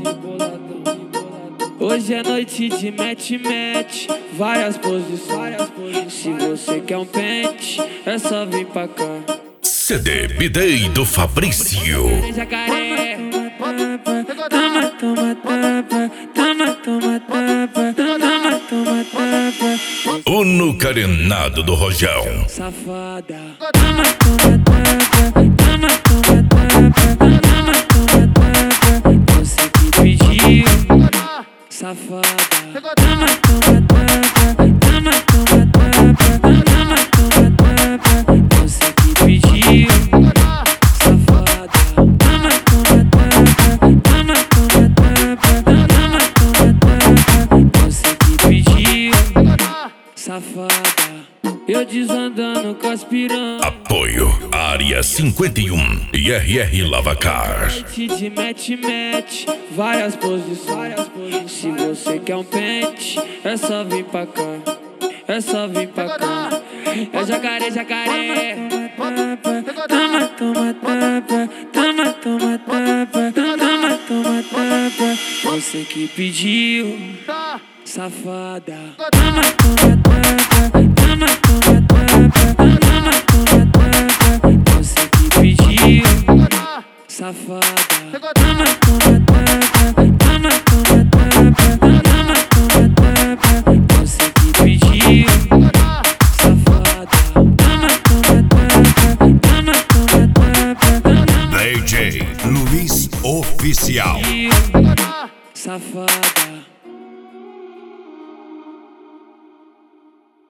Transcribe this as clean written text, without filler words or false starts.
Hoje é noite de match, várias posições. Se você quer um pente, é só vir pra cá. CD Bidei do Fabrício. Jacaré, toma, toma, tapa, toma, toma, tapa, toma, toma, tapa. O nucarenado do Rojão. Safada, toma, toma, tapa, toma, toma, tapa, toma, toma, tapa. Você que pediu. Safada, toma, toma, tapa, toma, toma, tapa, toma, toma, tapa. Você que pediu. Safada, toma, toma, tapa, toma, toma, tapa, toma, toma, tapa. Você que pediu. Safada, eu desandando com as piranhas. Apoio Área 51 e RR Lavacar. De match, várias posições. Se você quer um pente, é só vir pra cá. É só vir pra cá. É jacaré, jacaré. Toma, toma, tapa. Toma, toma, tapa. Toma, toma, tapa. Você que pediu. Safada. Toma, toma, tapa. Toma, toma, tapa. Toma, toma, tapa. Você que pediu. Safada. Toma, toma, tapa. Toma, toma, tapa. Toma, toma, tapa. Você que pediu. Safada. Toma, toma, tapa. Toma, toma, tapa. DJ Luiz Oficial. Safada.